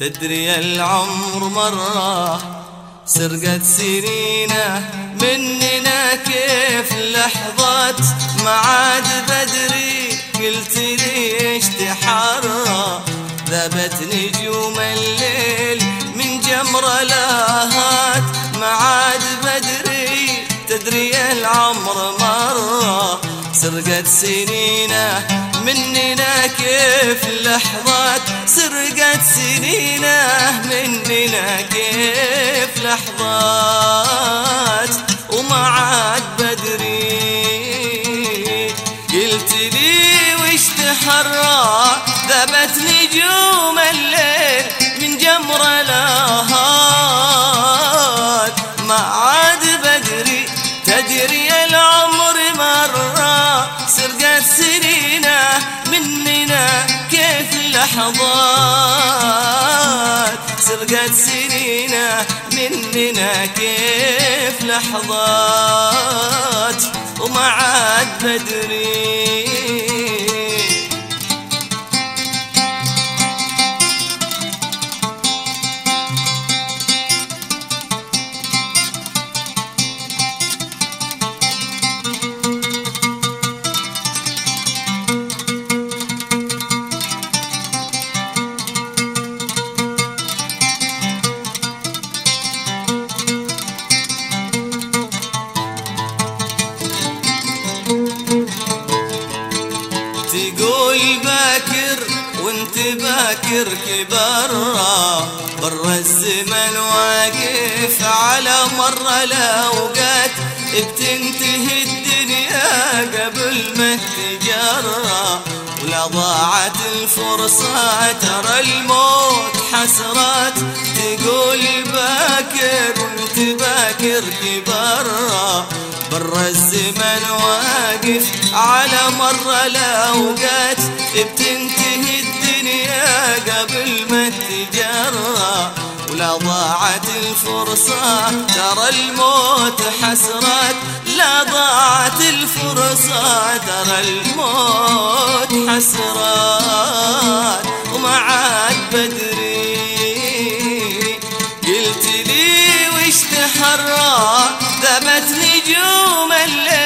تدري العمر مرة سرقت سنينه مننا، كيف لحظات ما عاد بدري. قلت ليش تحرى ذابت نجوم الليل من جمر لاهات ما عاد بدري. تدري العمر مرة سرقت سنينه مننا، كيف لحظات سرقت سنينه مننا، كيف لحظات وما عاد بدري. قلت لي وش تحرى ذابت نجوم الليل من جمر لاهات ما عاد بدري. تدري العمر مرة سرقت سنينه مننا، كيف لحظات سرقت سنينه مننا، كيف لحظات وما عاد بدري. تقول باكر وانت باكر كبرة، برا الزمن واقف على مر الاوقات. بتنتهي الدنيا قبل ما تجرى، ولا ضاعت الفرصة ترى الموت حسرات. تقول باكر وانت باكر كبرة، برا الزمن واقف على مر الاوقات. بتنتهي الدنيا قبل ما تجرى، ولا ضاعت الفرصة ترى الموت حسرات. لا ضاعت الفرصة ترى الموت حسرات وما عاد بدري. قلت لي وش تحرى ذابت نجوم الليل